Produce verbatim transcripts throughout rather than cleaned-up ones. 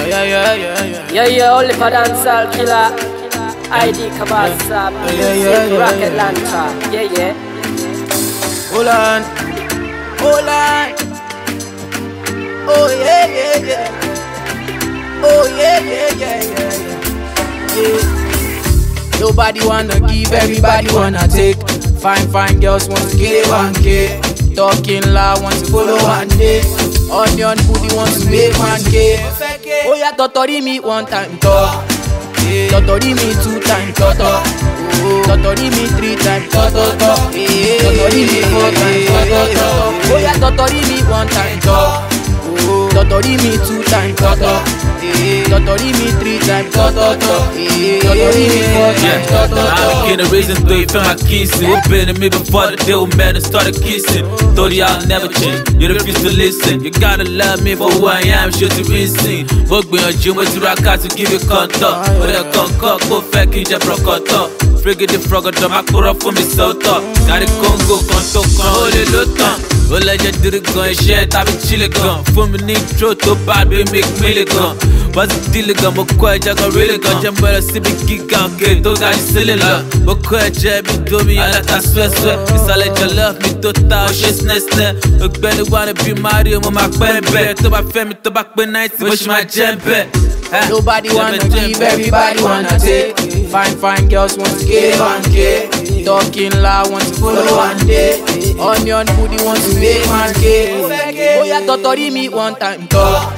yeah, yeah, yeah, yeah. Yeah, yeah, only for dancehall killer. I D Kabasa, yeah, yeah, yeah, Rocket yeah. Lantern. Yeah, yeah. Hold on, hold on. Oh yeah, yeah, yeah. Oh yeah, yeah, yeah, yeah, yeah. Nobody wanna give, everybody wanna take. Fine, fine girls want to get one K. Talking loud, want to follow one day. Onion booty want to make one K. Oh yeah, totori me one time, talk. Totori me two times, toto. Totori me three times, toto. Totori me four times, toto. Oh yeah, totori me one time, talk. Totori me two times, toto. Totori me three times, toto. Totori me four times, toto. I'm getting a reason to feel my kissing. Who've been to me before the deal man and started kissing. Thought y'all never change, you refuse to listen. You gotta love me for who I am, should you be seen. Work me on gym with you, rock out to give you contact. But I can't cock, go fake in your brocoto. Frigga the frog, I don't make up for me so tough. Got it Congo, conto, con, hold it low tongue. Well, I just did it gun, shit, I be chilling gun. For me, need throw to bad, we make milligun. What's the deal gun? But quite I got really gun. Jump by the city kick out, get those guys silly love. But quite jab, you do me, I like that sweat, sweat. It's all like you love me, to touch, shit's next step. Look, Benny wanna be Mario, my back back. To my family, to back when I see, push my jam back. Nobody wanna give, everybody wanna take. Fine, fine girls want to get one K. Talking loud, want to follow one day. Onion booty want to make one K. Oh yeah, totori me one time, talk.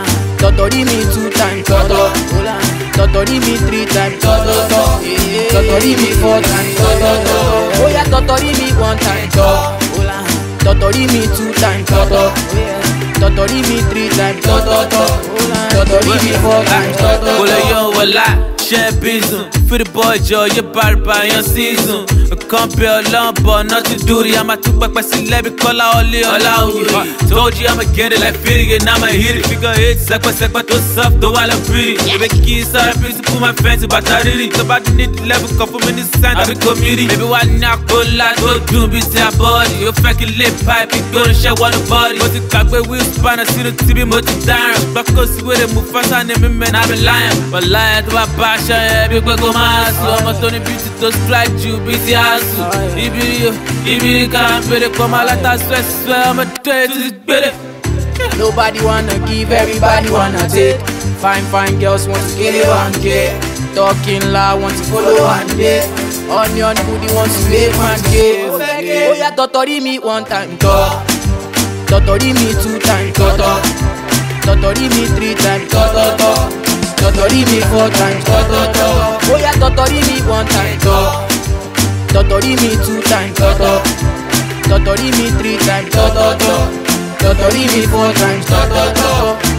Totori me two times, toto. Totori me three times, toto. Totori me four times, toto. Oh yeah, totori me one time, talk. Totori me two times, toto. Totori me three times, toto. Totori me four times, toto. Well, yo, well, I share business. For the boy, Joe, you're bad by your season. I can't be alone, but not to do it. I'm a two back by celebrity, call out all out. Told you I'ma get it like fitting, and I'ma hit it. Figure it, sack by sack, but too soft, though I love pretty. Baby, kiss, I please put my fancy, but I did it. Somebody need the level, come from in the sand, I be community. Baby, why not go like, go do, be say a body. You fucking lip pipe, you gonna share one body. But the back where we span, I see the T V, multi down. Back cause where they move fast, and they man, I be lying. But lying to my passion, yeah, big go my ass. I'm a Tony Beauty to strike you, busy ass. If you, if you can't beat it, come out like that, swear, swear, I'm a tell you to beat it. Nobody wanna give, everybody wanna take. Fine, fine girls want to get one K. Talking loud, want to follow one day. Onion booty want to make one K. Oh yeah, totori me one time, talk. Totori me two times, toto. Totori me three times, toto. Totori me four times, toto. Oh yeah, totori me one time, talk. Totori me two times, toto. Totori me three times, toto. Totori me four times, toto.